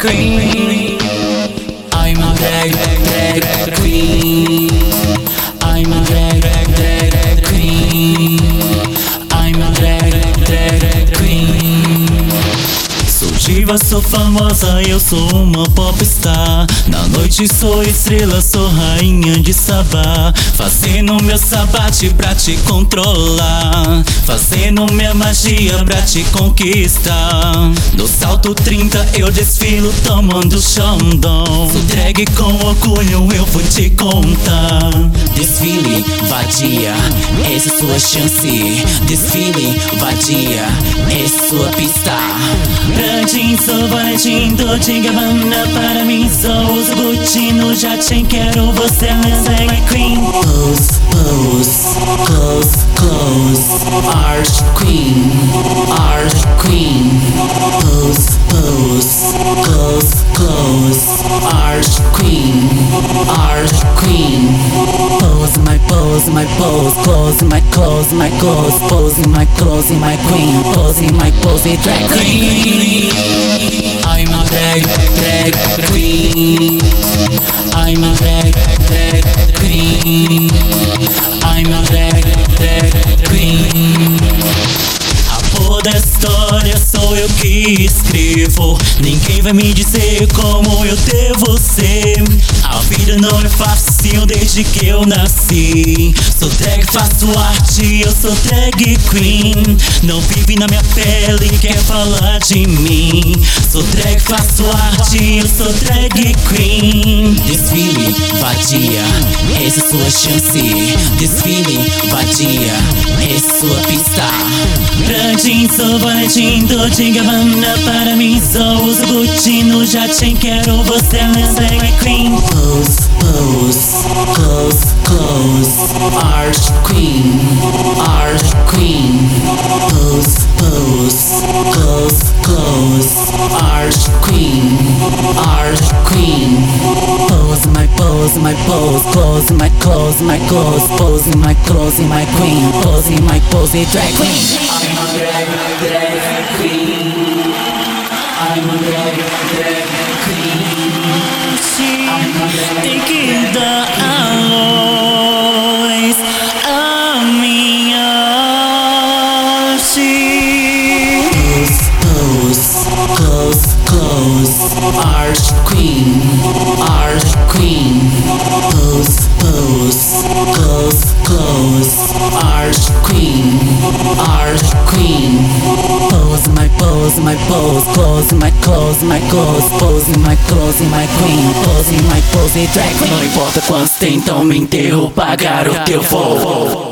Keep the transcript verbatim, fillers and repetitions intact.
queen. I'm a drag, drag, drag queen. I'm a drag, drag, drag, drag queen. I'm a drag, drag, drag queen. Sou diva, sou famosa, eu sou uma popstar. Na noite sou estrela, sou rainha de Sabá. Fazendo meu sabate pra te controlar, fazendo minha magia pra te conquistar. No salto trinta eu desfilo tomando Xandão. Sou drag com orgulho, eu vou te contar. Desfile, vadia, essa é sua chance. Desfile, vadia, essa é sua pista. Branding, sou Valentim, Dolce and Gabbana. Para mim sou uso Gucci, no jardim quero você, é my queen. Pose, pose, close, close. Art queen, art queen. Pose, pose, close, close. Art queen, art queen. Pose, my pose, my pose. Close, my close, my close. Pose, my close, my queen. Pose, my pose, drag queen. I'm a drag, drag queen. I'm a drag, drag queen. I'm a drag, drag queen. A porra da história sou eu que escrevo. Ninguém vai me dizer como eu devo ser. A vida não é fácil desde que eu nasci. Sou drag, faço arte, eu sou drag queen. Não vive na minha pele, quer falar de mim. Sou drag, faço arte, eu sou drag queen. Desfile, vadia, essa é sua chance. Desfile, vadia, essa é sua pista. Branding, sou Valentim, Dolce and Gabbana. Para mim sou uso Gucci, no jardim quero você, é my queen. Pose, pose, close, close. Art queen, art queen. Pose, pose, close, close. Art queen, art queen. Pose, my pose, my pose. Close, my close, my close. Pose, my close, my queen. Pose, my pose, drag queen. I'm a drag, drag queen. I'm a drag, drag queen. Tem que dar a luz a minha arte. Pose, pose, close, close. Art queen, art queen. Pose, pose, close, close. Art queen, art queen. Pose, my pose, my pose. Close, my close, my close. Pose, my close, my queen. Pose, my pose, drag queen. Não importa quantos tentam me interromper, garoto, eu vou.